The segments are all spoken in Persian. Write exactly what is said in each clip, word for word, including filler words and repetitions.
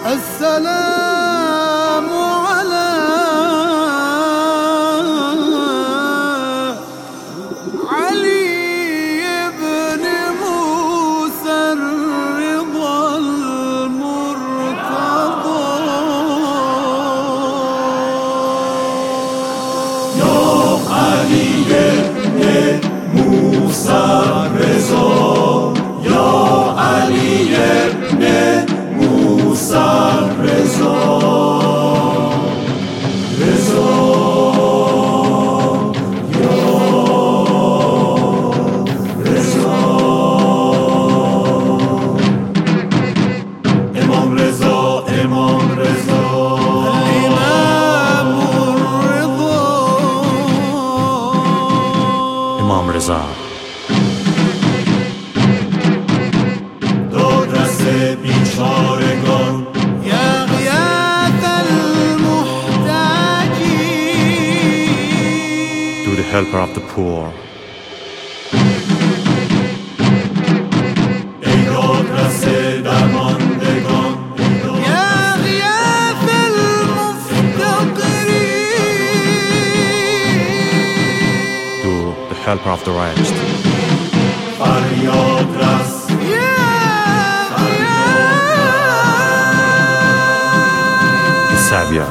السلام على علي بن موسى الرضا المرتضى. يا علي بن موسى الرضا، يا علي بن موسى الرضا، رضا یا رضا، امام رضا، امام رضا، الإمام الرضا، امام رضا. دادرس بیچارگان، يا غياث المحتاجين، To the helper of the poor. ای دادرس درماندگان، يا غياث المفتقرين، To the helper of the wretched. فریاد رس، يا The Savior.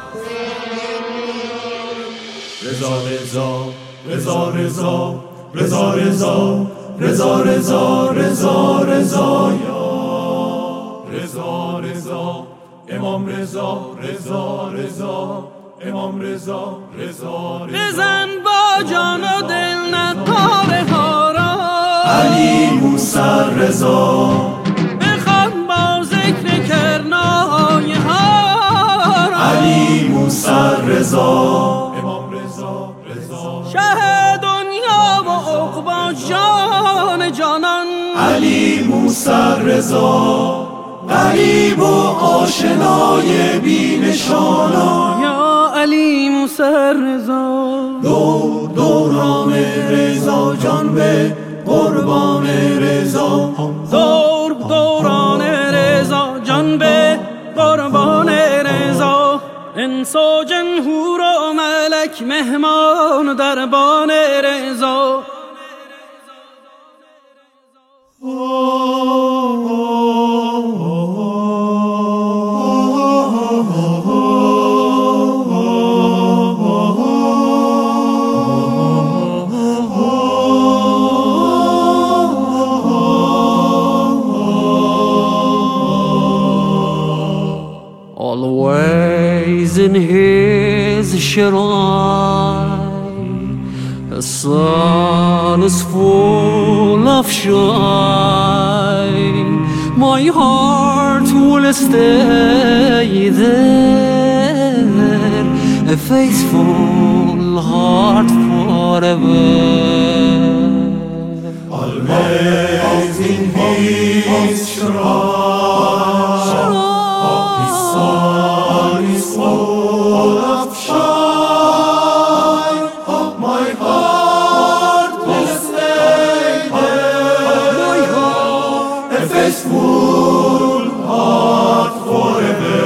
رضا رضا رضا رضا رضا رضا رضا رضا رضا رضا یا رضا رضا، امام رضا، رضا رضا، امام رضا، رضا رضا. بزن با جان و دل نقاره ها را، علی موسی رضا، بخوان با ذکر کرنایه ها را، علی موسی رضا، امام رضا، رضا. شه دنیا و عقبی جان جانان، علی موسی رضا، غریب و آشنای بی نشانان، یا علی موسی رضا، دور دوران رضا، جان به قربان رضا، دور دوران رضا، جان به قربان رضا، انس و جن حور و ملک مهمان دربان رضا. Always in his shrine, the sun is full of shine. My heart will stay there, a faithful heart forever. always in his shrine, his sun is full of shine. My heart will stay there, My heart, a faithful heart forever.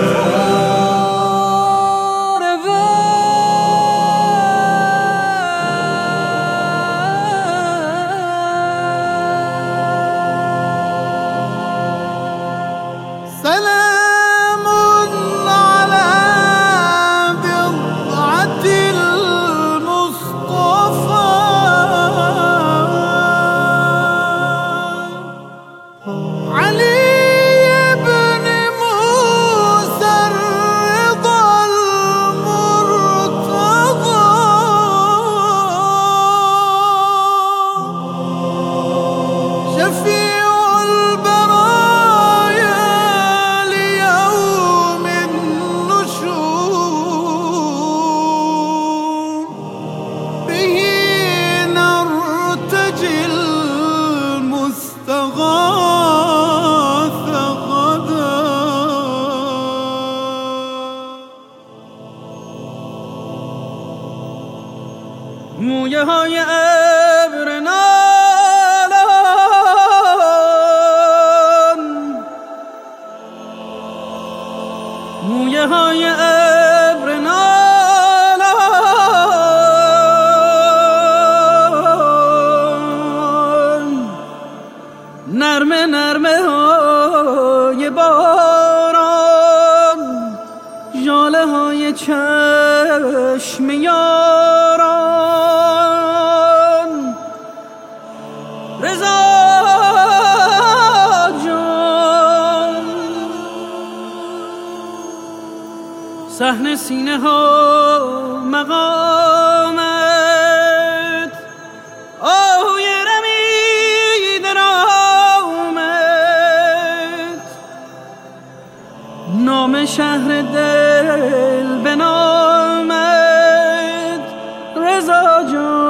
صحن سینه ها مقامت آهوی رمید رامت نام شهر دل به نامت رضا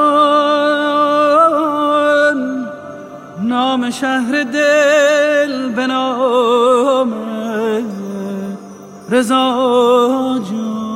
جان نام شهر دل به نامت رضا جان